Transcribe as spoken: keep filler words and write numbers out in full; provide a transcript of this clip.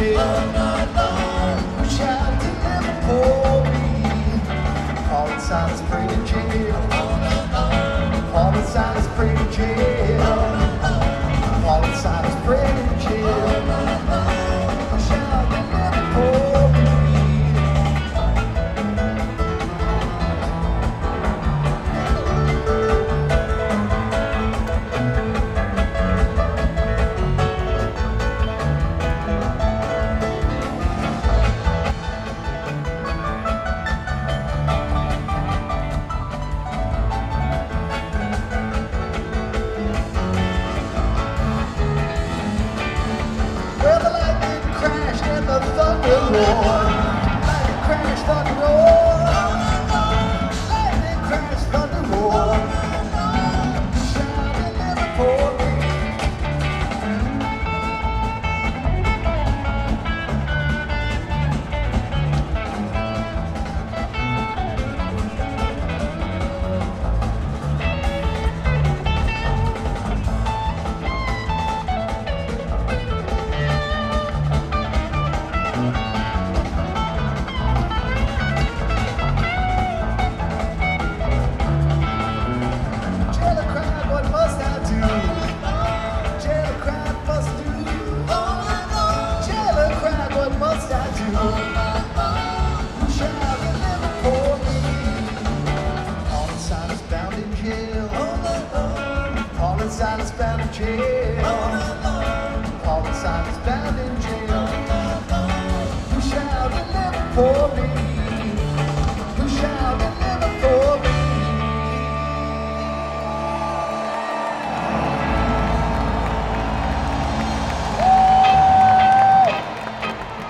jail. Who shall deliver for me? Paul and Silas prayed in jail. Paul and Silas prayed in jail. Paul and Silas prayed in jail. Who shall deliver for me? Thunder roar, lightning crash, thunder roar, lightning crash, thunder roar. Shall deliver for me? Paul and Silas bound in jail. Paul and Silas bound in jail. Who shall deliver for me?